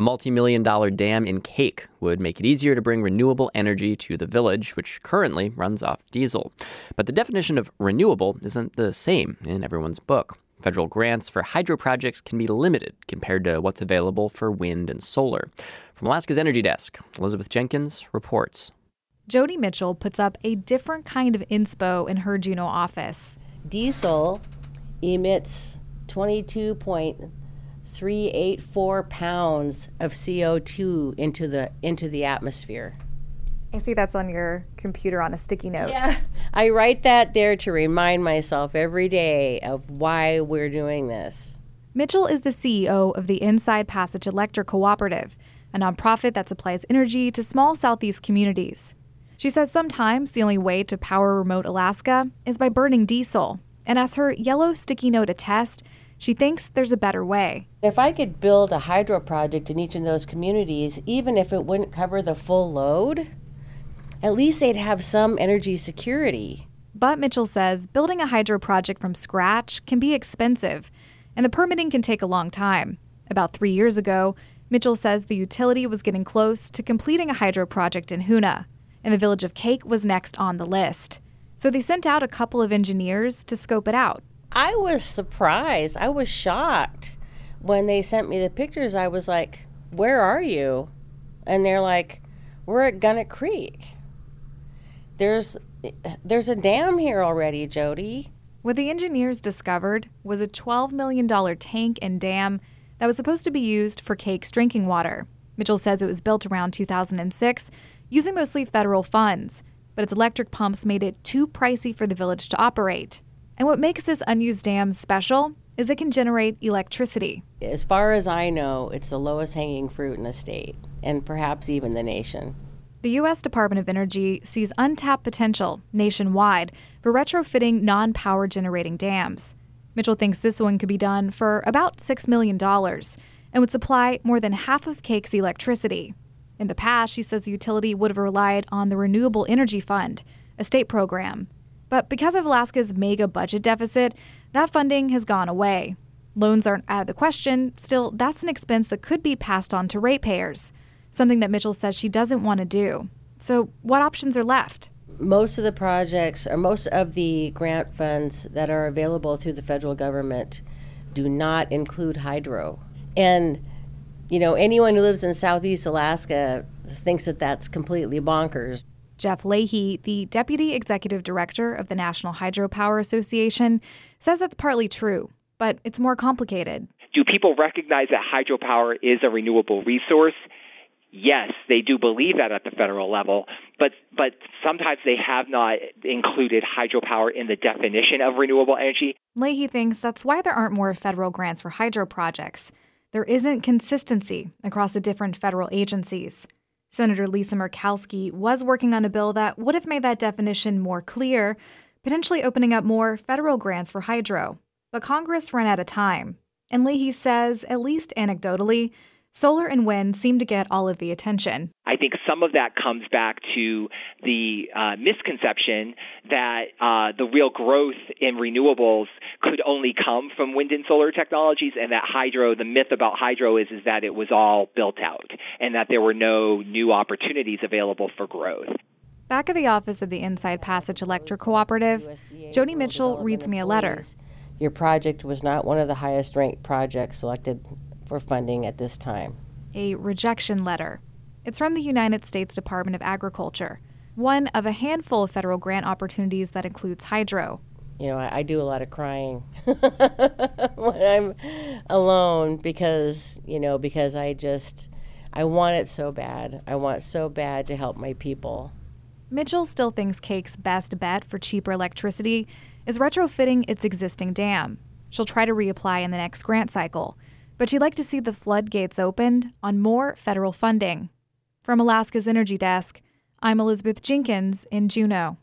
A multi-million-dollar dam in Cake would make it easier to bring renewable energy to the village, which currently runs off diesel. But the definition of renewable isn't the same in everyone's book. Federal grants for hydro projects can be limited compared to what's available for wind and solar. From Alaska's Energy Desk, Elizabeth Jenkins reports. Jody Mitchell puts up a different kind of inspo in her Juneau office. Diesel emits 22.384 pounds of CO2 into the atmosphere. I see that's on your computer on a sticky note. Yeah, I write that there to remind myself every day of why we're doing this. Mitchell is the CEO of the Inside Passage Electric Cooperative, a nonprofit that supplies energy to small Southeast communities. She says sometimes the only way to power remote Alaska is by burning diesel. And as her yellow sticky note attests, she thinks there's a better way. If I could build a hydro project in each of those communities, even if it wouldn't cover the full load, at least they'd have some energy security. But Mitchell says building a hydro project from scratch can be expensive, and the permitting can take a long time. About 3 years ago, Mitchell says the utility was getting close to completing a hydro project in Hoonah, and the village of Cake was next on the list. So they sent out a couple of engineers to scope it out. I was surprised. I was shocked. When they sent me the pictures, I was like, "Where are you?" And they're like, "We're at Gunnock Creek. There's a dam here already, Jody." What the engineers discovered was a $12 million tank and dam that was supposed to be used for Cake's drinking water. Mitchell says it was built around 2006, using mostly federal funds, but its electric pumps made it too pricey for the village to operate. And what makes this unused dam special is it can generate electricity. As far as I know, it's the lowest hanging fruit in the state, and perhaps even the nation. The U.S. Department of Energy sees untapped potential nationwide for retrofitting non-power generating dams. Mitchell thinks this one could be done for about $6 million and would supply more than half of Cake's electricity. In the past, she says the utility would have relied on the Renewable Energy Fund, a state program. But because of Alaska's mega budget deficit, that funding has gone away. Loans aren't out of the question. Still, that's an expense that could be passed on to ratepayers, something that Mitchell says she doesn't want to do. So what options are left? Most of the projects, or most of the grant funds that are available through the federal government do not include hydro. And, anyone who lives in Southeast Alaska thinks that that's completely bonkers. Jeff Leahy, the Deputy Executive Director of the National Hydropower Association, says that's partly true, but it's more complicated. Do people recognize that hydropower is a renewable resource? Yes, they do believe that at the federal level, but sometimes they have not included hydropower in the definition of renewable energy. Leahy thinks that's why there aren't more federal grants for hydro projects. There isn't consistency across the different federal agencies. Senator Lisa Murkowski was working on a bill that would have made that definition more clear, potentially opening up more federal grants for hydro. But Congress ran out of time. And Leahy says, at least anecdotally, solar and wind seem to get all of the attention. I think some of that comes back to the misconception that the real growth in renewables could only come from wind and solar technologies, and that hydro, the myth about hydro is that it was all built out and that there were no new opportunities available for growth. Back at the office of the Inside Passage Electric Cooperative, Jody Mitchell reads me a letter. Your project was not one of the highest ranked projects selected for funding at this time. A rejection letter. It's from the United States Department of Agriculture, one of a handful of federal grant opportunities that includes hydro. I do a lot of crying when I'm alone because I want it so bad. I want so bad to help my people. Mitchell still thinks Cake's best bet for cheaper electricity is retrofitting its existing dam. She'll try to reapply in the next grant cycle, but she'd like to see the floodgates opened on more federal funding. From Alaska's Energy Desk, I'm Elizabeth Jenkins in Juneau.